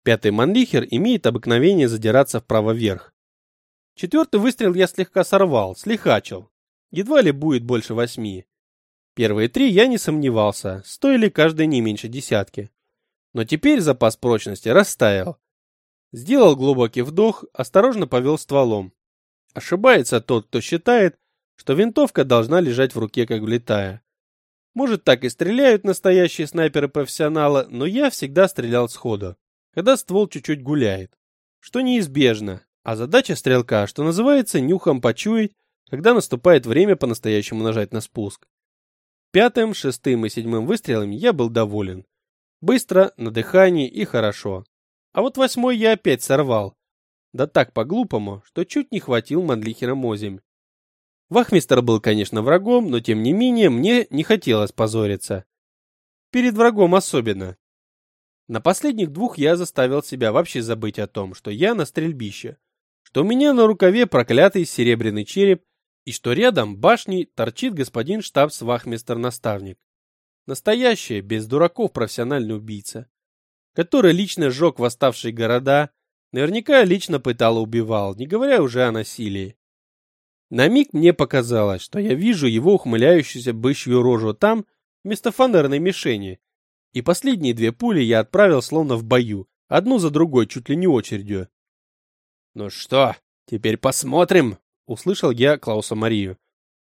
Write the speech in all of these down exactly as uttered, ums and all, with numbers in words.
Пятый Манлихер имеет обыкновение задираться вправо вверх. Четвертый выстрел я слегка сорвал, слихачил. Едва ли будет больше восьми. Первые три я не сомневался, стоили каждый не меньше десятки. Но теперь запас прочности растаял. Сделал глубокий вдох, осторожно повел стволом. Ошибается тот, кто считает, что винтовка должна лежать в руке как влитая. Может, так и стреляют настоящие снайперы-профессионалы, но я всегда стрелял сходу, когда ствол чуть-чуть гуляет. Что неизбежно, а задача стрелка, что называется, нюхом почуять, когда наступает время по-настоящему нажать на спуск. Пятым, шестым и седьмым выстрелами я был доволен. Быстро, на дыхании и хорошо. А вот восьмой я опять сорвал. Да так по-глупому, что чуть не хватил Манлихером озимь. Вахмистр был, конечно, врагом, но тем не менее мне не хотелось позориться. Перед врагом особенно. На последних двух я заставил себя вообще забыть о том, что я на стрельбище, что у меня на рукаве проклятый серебряный череп и что рядом башней торчит господин штабс-вахмистр-наставник. Настоящий, без дураков, профессиональный убийца, который лично сжег восставшие города, наверняка лично пытал и убивал, не говоря уже о насилии. На миг мне показалось, что я вижу его ухмыляющуюся бычью рожу там, вместо фанерной мишени, и последние две пули я отправил словно в бою, одну за другой, чуть ли не очередью. «Ну что, теперь посмотрим», — услышал я Клауса Марию.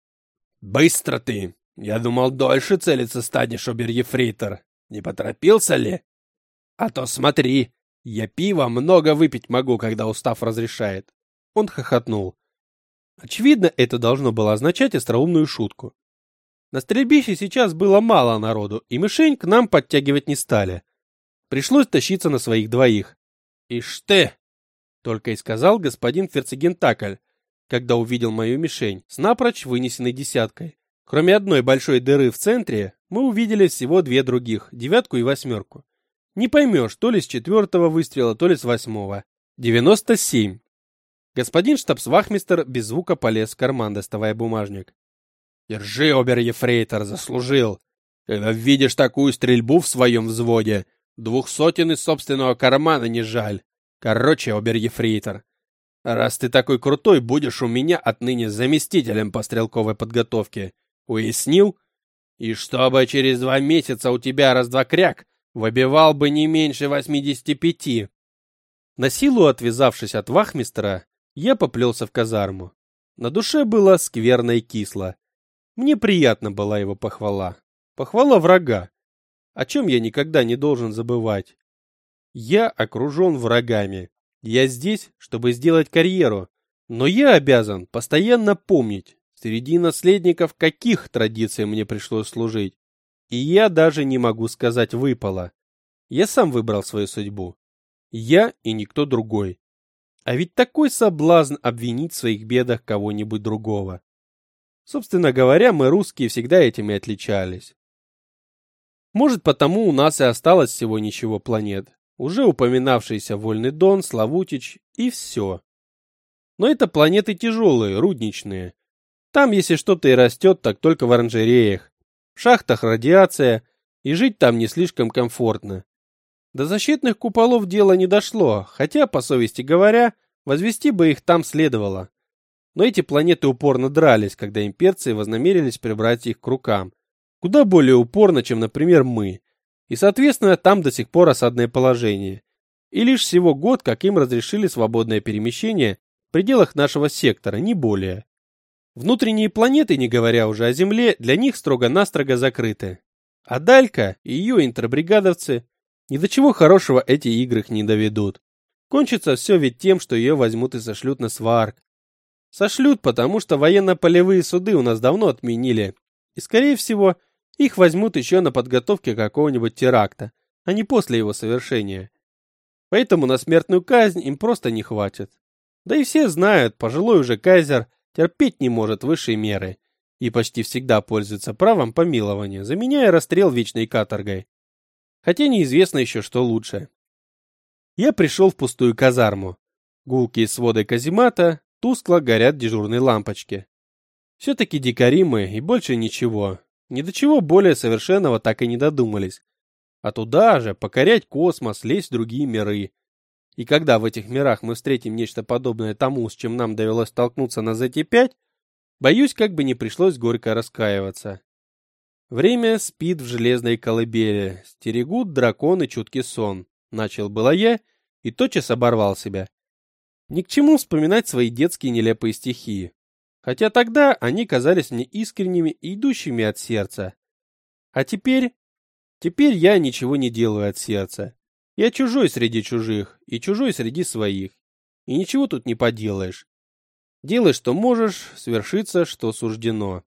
«Быстро ты! Я думал, дольше целиться станешь, обер-ефрейтор. Не поторопился ли? А то смотри, я пива много выпить могу, когда устав разрешает». Он хохотнул. Очевидно, это должно было означать остроумную шутку. На стрельбище сейчас было мало народу, и мишень к нам подтягивать не стали. Пришлось тащиться на своих двоих. «Ишь ты!» — только и сказал господин Ферцегентакль, когда увидел мою мишень с напрочь вынесенной десяткой. Кроме одной большой дыры в центре, мы увидели всего две других, девятку и восьмерку. Не поймешь, то ли с четвертого выстрела, то ли с восьмого. девяносто семь. Господин штабс-вахмистр без звука полез в карман, доставая бумажник. «Держи, обер-ефрейтор, заслужил. Когда видишь такую стрельбу в своем взводе, двух сотен из собственного кармана не жаль. Короче, обер-ефрейтор, раз ты такой крутой, будешь у меня отныне заместителем по стрелковой подготовке. Уяснил? И чтобы через два месяца у тебя раз-два кряк выбивал бы не меньше восьмидесяти пяти». На силу отвязавшись от вахмистра, я поплелся в казарму. На душе было скверно и кисло. Мне приятна была его похвала. Похвала врага, о чем я никогда не должен забывать. Я окружен врагами. Я здесь, чтобы сделать карьеру. Но я обязан постоянно помнить, среди наследников каких традиций мне пришлось служить. И я даже не могу сказать выпало. Я сам выбрал свою судьбу. Я и никто другой. А ведь такой соблазн обвинить в своих бедах кого-нибудь другого. Собственно говоря, мы, русские, всегда этим и отличались. Может, потому у нас и осталось всего ничего планет. Уже упоминавшийся Вольный Дон, Славутич и все. Но это планеты тяжелые, рудничные. Там, если что-то и растет, так только в оранжереях. В шахтах радиация, и жить там не слишком комфортно. До защитных куполов дело не дошло, хотя, по совести говоря, возвести бы их там следовало. Но эти планеты упорно дрались, когда имперцы вознамерились прибрать их к рукам. Куда более упорно, чем, например, мы. И, соответственно, там до сих пор осадное положение. И лишь всего год, как им разрешили свободное перемещение в пределах нашего сектора, не более. Внутренние планеты, не говоря уже о Земле, для них строго-настрого закрыты. А Далька и ее интербригадовцы ни до чего хорошего эти игры их не доведут. Кончится все ведь тем, что ее возьмут и сошлют на Сварк. Сошлют, потому что военно-полевые суды у нас давно отменили. И, скорее всего, их возьмут еще на подготовке какого-нибудь теракта, а не после его совершения. Поэтому на смертную казнь им просто не хватит. Да и все знают, пожилой уже кайзер терпеть не может высшей меры и почти всегда пользуется правом помилования, заменяя расстрел вечной каторгой. Хотя неизвестно еще, что лучше. Я пришел в пустую казарму. Гулкие своды каземата, тускло горят дежурные лампочки. Все-таки дикари мы, и больше ничего. Ни до чего более совершенного так и не додумались. А туда же покорять космос, лезть в другие миры. И когда в этих мирах мы встретим нечто подобное тому, с чем нам довелось столкнуться на зет пять, боюсь, как бы не пришлось горько раскаиваться. Время спит в железной колыбели, стерегут драконы чуткий сон. Начал было я и тотчас оборвал себя. Ни к чему вспоминать свои детские нелепые стихи. Хотя тогда они казались мне искренними и идущими от сердца. А теперь... Теперь я ничего не делаю от сердца. Я чужой среди чужих и чужой среди своих. И ничего тут не поделаешь. Делай, что можешь, свершится, что суждено.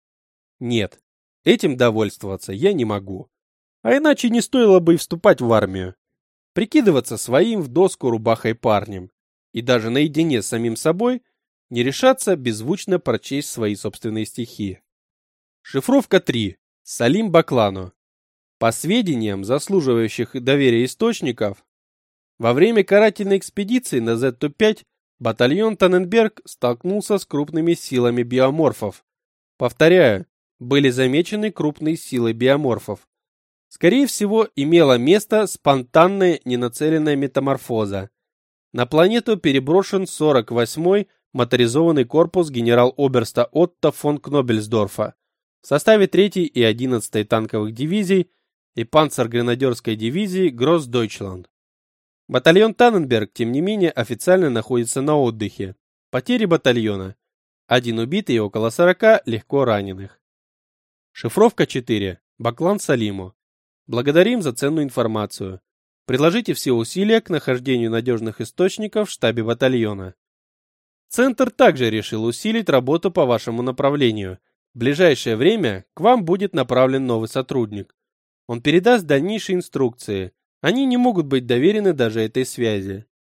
Нет, этим довольствоваться я не могу. А иначе не стоило бы и вступать в армию. Прикидываться своим в доску рубахой парнем. И даже наедине с самим собой не решаться беззвучно прочесть свои собственные стихи. Шифровка три. Салим Баклану. По сведениям, заслуживающих доверия источников, во время карательной экспедиции на зет пять батальон Танненберг столкнулся с крупными силами биоморфов. Повторяю, были замечены крупные силы биоморфов. Скорее всего, имела место спонтанная ненацеленная метаморфоза. На планету переброшен сорок восьмой моторизованный корпус генерал-оберста Отто фон Кнобельсдорфа в составе третьей и одиннадцатой танковых дивизий и панцергренадерской дивизии Гроссдойчланд. Батальон Танненберг, тем не менее, официально находится на отдыхе. Потери батальона. Один убитый и около сорока легко раненых. Шифровка четыре. Баклан Салиму. Благодарим за ценную информацию. Приложите все усилия к нахождению надежных источников в штабе батальона. Центр также решил усилить работу по вашему направлению. В ближайшее время к вам будет направлен новый сотрудник. Он передаст дальнейшие инструкции. Они не могут быть доверены даже этой связи.